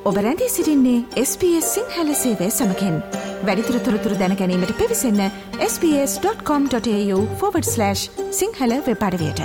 ඔබ රැඳී සිටින්නේ SBS සිංහල සේවය සමකෙන්. වැඩිදුර තොරතුරු දැන ගැනීමට පිවිසන්න sbs.com.au/සිංහල වෙබ් අඩවියට.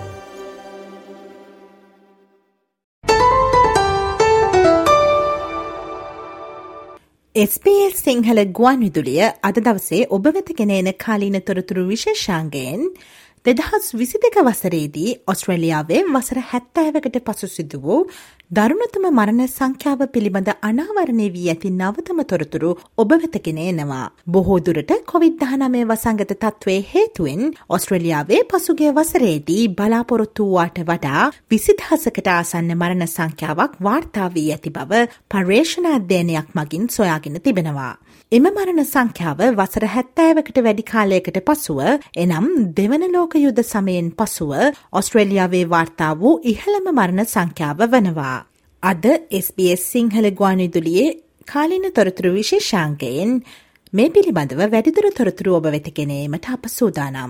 SBS සිංහල ගුවන් විදුලිය අද දවසේ ඔබ වෙත ගෙන එන කාලීන තොරතුරු විශේෂාංගයෙන් 2022 වසරේදී ඔස්ට්‍රේලියාවේ වසර 70කට පසු සිදු වූ දරුණුතම මරණ සංඛ්‍යාව පිළිබඳ අනාවරණය වී ඇති නවතම තොරතුරු ඔබ වෙත ගෙන එනවා. බොහෝ දුරට COVID-19 වසංගත තත්ත්වයේ හේතුවෙන් ඔස්ට්‍රේලියාවේ පසුගිය වසරේදී බලාපොරොත්තු වූවාට වඩා 20,000කට ආසන්න මරණ සංඛ්‍යාවක් වාර්තා වී ඇති බව පර්යේෂණ අධ්‍යයනයක් මගින් සොයාගෙන තිබෙනවා. එම මරණ සංඛ්‍යාව වසර 70කට වැඩි කාලයකට පසුව එනම් දෙවන ලෝක යුද්ධ සමයෙන් පසුව ඔස්ට්‍රේලියාවේ වාර්තා වූ ඉහළම මරණ සංඛ්‍යාව වනවා. අද SBS සිංහල ගුවන් විදුලියේ කාලීන තොරතුරු විශේෂාංගයෙන් මේ පිළිබඳව වැඩිදුර තොරතුරු ඔබ වෙත ගෙන ඒමට අප සූදානම්.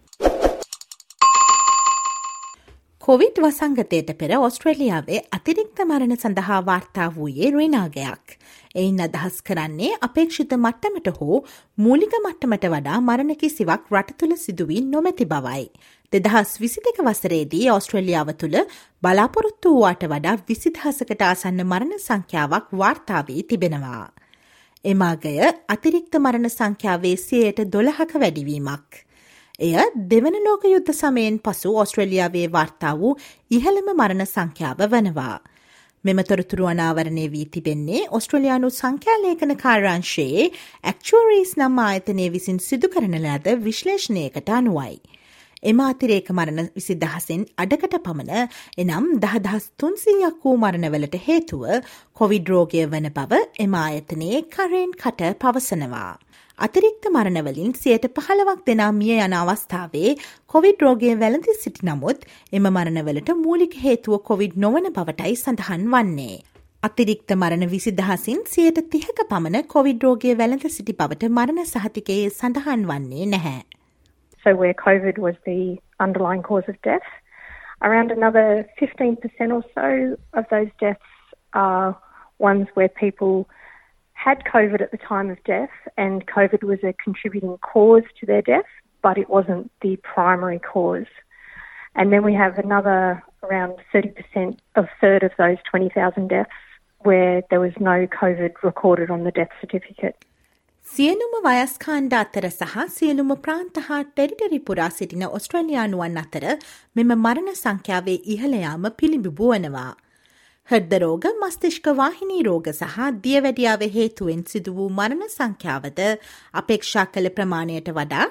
කොවිඩ් වසංගතයට පෙර ඔස්ට්‍රේලියාවේ අතිරික්ත මරණ සඳහා වාර්තා වූයේ ඍණාගයක්. එයින් අදහස් කරන්නේ අපේක්ෂිත මට්ටමට හෝ මූලික මට්ටමට වඩා මරණ කිසිවක් රට තුළ සිදුවී නොමැති බවයි. 2022 වසරේදී ඔස්ට්‍රේලියාව තුළ බලාපොරොත්තු වූවාට වඩා 20,000කට ආසන්න මරණ සංඛ්‍යාවක් වාර්තා වී තිබෙනවා. එම අගය අතිරික්ත මරණ සංඛ්‍යාවේ 12%ක වැඩිවීමක්. එය දෙවන ලෝක යුද්ධ සමයෙන් පසු ඔස්ට්‍රේලියාවේ වාර්තා වූ ඉහළම මරණ සංඛ්‍යාව වනවා. මෙම තොරතුරු අනාවරණය වී තිබෙන්නේ ඔස්ට්‍රේලියානු සංඛ්‍යාලේඛන කාර්යාංශයේ ඇක්චුවරීස් නම් ආයතනය විසින් සිදු කරන ලද විශ්ලේෂණයකට අනුවයි. එම අතිරේක මරණ 20,000න් අඩකට පමණ එනම් 10,300ක් වූ මරණවලට හේතුව කොවිඩ් රෝගය වන බව එම ආයතනයේ කරෙන් කට පවසනවා. අතිරික්ත මරණවලින් 15% දෙනා මිය යන අවස්ථාවේ කොවිඩ් රෝගය වැළඳී සිටි නමුත් එම මරණවලට මූලික හේතුව කොවිඩ් නොවන බවටයි සඳහන් වන්නේ. අතිරික්ත මරණ 20,000න් 30%ක පමණ කොවිඩ් රෝගය වැළඳ සිටි බවට මරණ සහතිකයේ සඳහන් වන්නේ නැහැ. So where COVID was the underlying cause of death, around another 15% or so of those deaths are ones where people had COVID at the time of death and COVID was a contributing cause to their death, but it wasn't the primary cause. And then we have another around 30%, a third of those 20,000 deaths where there was no COVID recorded on the death certificate. සියලුම වයස්කාණ්ඩ අතර සහ සියලුම ප්‍රාන්ත හා territory පුරා සිටින ඔස්ට්‍රේලියානුවන් අතර මෙම මරණ සංඛ්‍යාවේ ඉහළ යාම පිළිඹු වනවා. හෘද රෝග, මස්තිෂ්ක වාහිනී රෝග සහ දියවැඩියාව හේතුවෙන් සිදු වූ මරණ සංඛ්‍යාවද අපේක්ෂා කළ ප්‍රමාණයට වඩා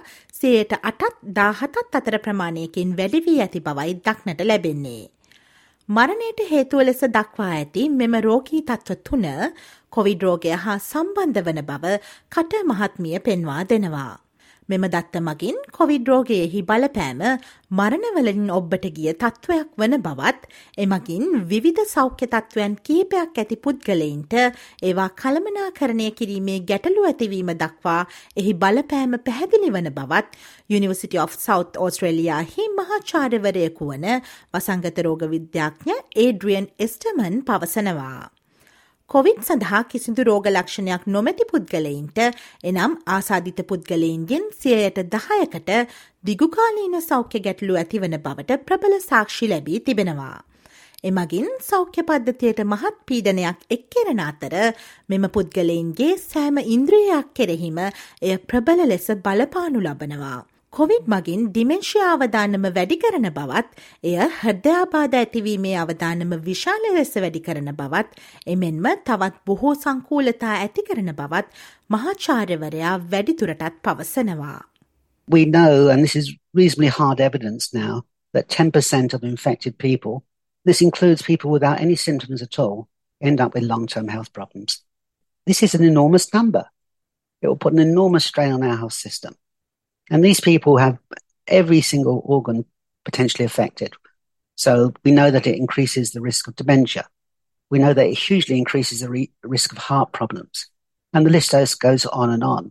8%-17% අතර ප්‍රමාණයකින් වැඩි වී ඇති බවයි දක්නට ලැබෙන්නේ. මරණයට හේතුව ලෙස දක්වා ඇති මෙම රෝගී තත්ත්ව 3 කොවිඩ් රෝගය හා සම්බන්ධ වන බව කට මහත්මිය පෙන්වා දෙනවා. මෙම දත්ත මගින් කොවිඩ් රෝගයෙහි බලපෑම මරණවලින් ඔබට ගිය තත්ත්වයක් වන බවත් එමගින් විවිධ සෞඛ්‍ය තත්ත්වයන් කිහිපයක් ඇති පුද්ගලයින්ට ඒවා කළමනාකරණය කිරීමේ ගැටලු ඇතිවීම දක්වා එහි බලපෑම පැහැදිලි වන බවත් University of South Australiaහි මහාචාර්යවරයෙකු වන වසංගත රෝග විද්‍යාඥ ඒඩ්‍රියන් එස්ටර්මන් පවසනවා. කොවිඩ් සඳහා කිසිදු රෝග ලක්ෂණයක් නොමැති පුද්ගලයින්ට එනම් ආසාදිත පුද්ගලයින්ගෙන් 10%කට දිගුකාලීන සෞඛ්‍ය ගැටලු ඇතිවන බවට ප්‍රබල සාක්ෂි ලැබී තිබෙනවා. එමගින් සෞඛ්‍ය පද්ධතියට මහත් පීඩනයක් එක් කෙරෙන අතර මෙම පුද්ගලයින්ගේ සෑම ඉන්ද්‍රියයක් කෙරෙහිම එය ප්‍රබල ලෙස බලපානු ලබනවා. කොවිඩ් මගින් ඩිමෙන්ෂියා අවදානම වැඩි කරන බවත් එය හෘදයාබාධ ඇතිවීමේ අවදානම විශාල ලෙස වැඩි කරන බවත් එමෙන්ම තවත් බොහෝ සංකූලතා ඇති කරන බවත් මහාචාර්යවරයා වැඩිදුරටත් පවසනවා. We know, and this is reasonably hard evidence now, that 10% of infected people, this includes people without any symptoms at all, end up with long-term health problems. This is an enormous number. It will put an enormous strain on our health system. And these people have every single organ potentially affected. So we know that it increases the risk of dementia. We know that it hugely increases the risk of heart problems. And the list goes on and on.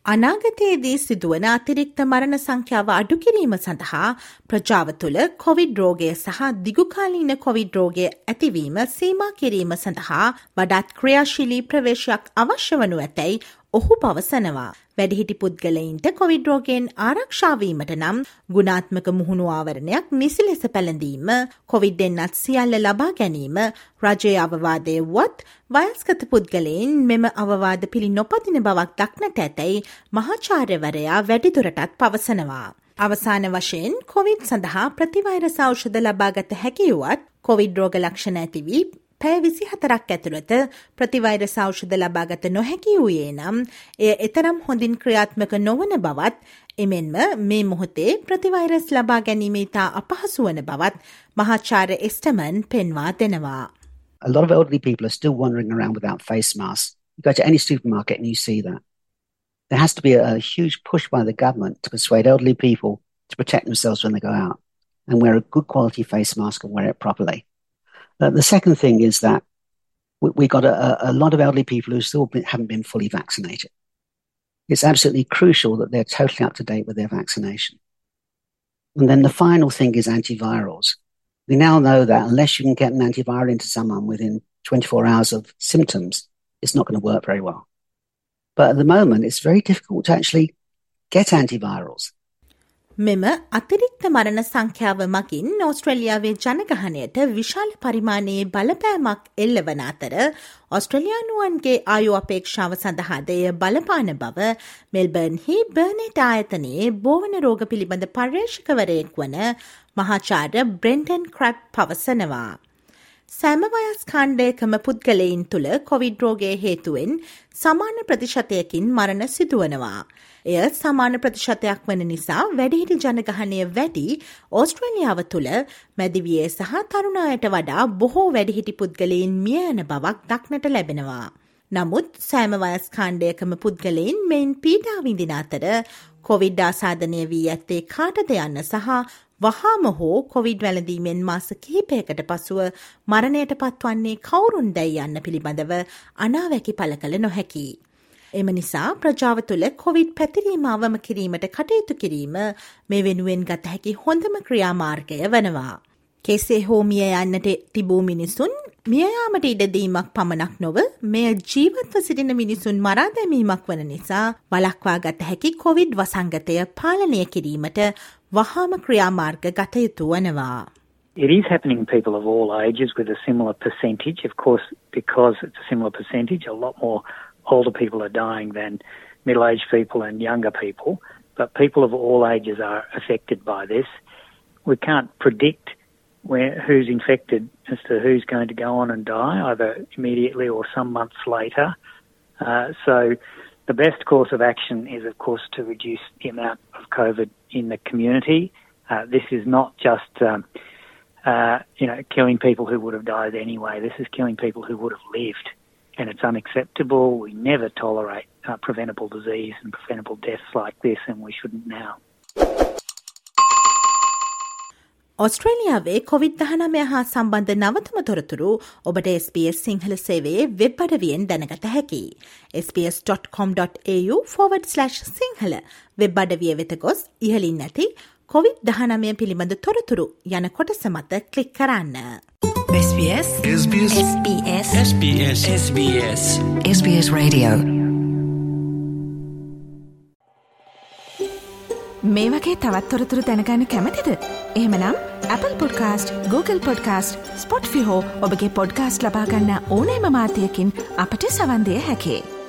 අනාගතයේදී සිදුවන අතිරික්ත මරණ සංඛ්‍යාව අඩු කිරීම සඳහා ප්‍රජාව තුළ Covid රෝගය සහ දිගුකාලීන කොවිඩ් රෝගය ඇතිවීම සීමා කිරීම සඳහා වඩාත් ක්‍රියාශීලී ප්‍රවේශයක් අවශ්‍ය වනු ඇතැයි ඔහු පවසනවා. වැඩිහිටි පුද්ගලයින්ට කොවිඩ් රෝගයෙන් ආරක්ෂා වීමට නම් ගුණාත්මක මුහුණු ආවරණයක් නිසි ලෙස පැළඳීම, කොවිඩ් එන්නත් සියල්ල ලබා ගැනීම, රජයේ අවවාදය වුවත් වයස්ගත පුද්ගලයන් මෙම අවවාද පිළි නොපදින බවක් දක්නට ඇතැයි මහාචාර්යවරයා වැඩිදුරටත් පවසනවා. අවසාන වශයෙන් කොවිඩ් සඳහා ප්‍රතිවෛරස ඖෂධ ලබාගත හැකි වුවත් කොවිඩ් රෝග ලක්ෂණ ඇති වී පැය 24ක් ඇතුළත ප්‍රතිවෛරස ඖෂධ ලබාගත නොහැකි වූයේ නම් එය එතරම් හොඳින් ක්‍රියාත්මක නොවන බවත්, එමෙන්ම මේ මොහොතේ ප්‍රතිවෛරස් ලබා ගැනීම ඉතා අපහසු වන බවත් මහාචාර්ය එස්ටමන් පෙන්වා දෙනවා. A lot of elderly people are still wandering around without face masks. You go to any supermarket and you see that. There has to be a huge push by the government to persuade elderly people to protect themselves when they go out and wear a good quality face mask and wear it properly. The second thing is that we got a lot of elderly people who still haven't been fully vaccinated. It's absolutely crucial that they're totally up to date with their vaccination. And then the final thing is antivirals. We now know that unless you can get an antiviral into someone within 24 hours of symptoms, it's not going to work very well. But at the moment, it's very difficult to actually get antivirals. මෙම අතිරික්ත මරණ සංඛ්‍යාව මගින් ඕස්ට්‍රේලියාවේ ජනගහනයට විශාල පරිමාණයේ බලපෑමක් එල්ලවන අතර ඕස්ට්‍රේලියානුවන්ගේ ආයු අපේක්ෂාව සඳහාද එය බලපාන බව මෙල්බර්න්හි බර්නෙට් ආයතනයේ බෝවන රෝග පිළිබඳ පර්යේෂකවරයෙක් වන මහාචාර්ය බ්‍රෙන්ඩන් ක්‍රැබ් පවසනවා. සෑම වයස් කාණ්ඩයකම පුද්ගලයින් තුළ කොවිඩ් රෝගයේ හේතුවෙන් සමාන ප්‍රතිශතයකින් මරණ සිදුවනවා. එය සමාන ප්‍රතිශතයක් වන නිසා වැඩිහිටි ජනගහනය වැඩි ඕස්ට්‍රේලියාව තුළ මැදිවියේ සහ තරුණායට වඩා බොහෝ වැඩිහිටි පුද්ගලයින් මිය යන බවක් දක්නට ලැබෙනවා. නමුත් සෑම වයස් කාණ්ඩයකම පුද්ගලයින් මෙයින් පීඩා විඳින අතර කොවිඩ් ආසාදනය වී ඇත්තේ කාටද යන්න සහ වහාම හෝ කොවිඩ් වැළඳීමෙන් මාස කිහිපයකට පසුව මරණයට පත්වන්නේ කවුරුන්දැයි යන්න පිළිබඳව අනාවැකි පළ කළ නොහැකි. එම නිසා ප්‍රජාව තුළ කොවිඩ් පැතිරීම අවම කිරීමට කටයුතු කිරීම මේ වෙනුවෙන් ගත හැකි හොඳම ක්‍රියාමාර්ගය වනවා. කෙසේ හෝ මිය යන්නට තිබූ මිනිසුන් මියයාමට ඉඩදීමක් පමණක් නොව මෙය ජීවත්ව සිටින මිනිසුන් මරා දැමීමක් වන නිසා වළක්වා ගත හැකි කොවිඩ් වසංගතය පාලනය කිරීමට වහාම ක්‍රියාමාර්ග ගත යුතු වනවා. It is happening in people of all ages with a similar percentage. Of course, because it's a similar percentage, a lot more older people are dying than middle-aged people and younger people. But people of all ages are affected by this. We can't predict who's infected as to who's going to go on and die, either immediately or some months later. So the best course of action is, of course, to reduce the amount of COVID in the community. This is not just, killing people who would have died anyway. This is killing people who would have lived. And it's unacceptable. We never tolerate preventable disease and preventable deaths like this, and we shouldn't now. ඔස්ට්‍රේලියාවේ කොවිඩ්-19 හා සම්බන්ධ නවතම තොරතුරු ඔබට SBS Sinhala සේවයේ web අඩවියෙන් දැනගත හැකි. sbs.com.au/සිංහල web අඩවිය වෙත ගොස් ඉහළින් නැති කොවිඩ්-19 පිළිබඳ තොරතුරු යන කොටස මත ක්ලික් කරන්න. SBS SBS SBS SBS SBS SBS Radio. මේ වගේ තවත් තොරතුරු දැනගන්න කැමතිද? එහෙමනම් Apple Podcast, Google Podcast, Spotify හෝ ඔබගේ පොඩ්කාස්ට් ලබා ගන්න ඕනෑම මාධ්‍යයකින් අපට සවන් දිය හැකියි.